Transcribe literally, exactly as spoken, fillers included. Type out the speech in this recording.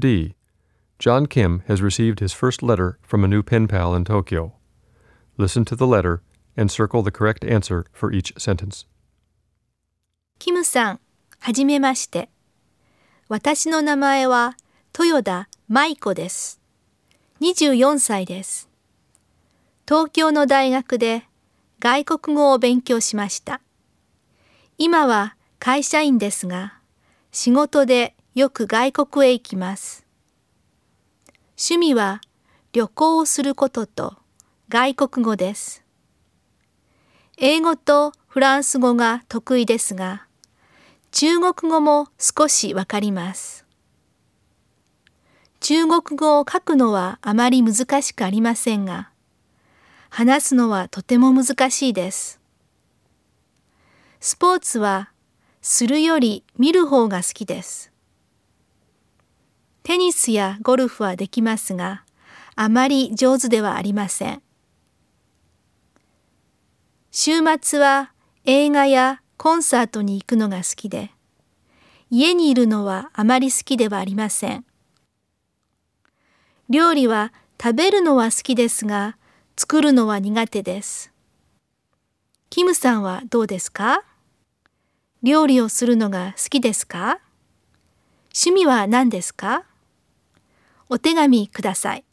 D. John Kim has received his first letter from a new pen pal in Tokyo. Listen to the letter and circle the correct answer for each sentence. キムさん、はじめまして。私の名前は豊田舞子です。にじゅうよんさいです。東京の大学で外国語を勉強しました。今は会社員ですが、仕事でよく外国へ行きます。趣味は旅行をすることと外国語です。英語とフランス語が得意ですが、中国語も少しわかります。中国語を書くのはあまり難しくありませんが、話すのはとても難しいです。スポーツはするより見る方が好きです。テニスやゴルフはできますが、あまり上手ではありません。週末は映画やコンサートに行くのが好きで、家にいるのはあまり好きではありません。料理は食べるのは好きですが、作るのは苦手です。キムさんはどうですか？料理をするのが好きですか？趣味は何ですか？お手紙ください。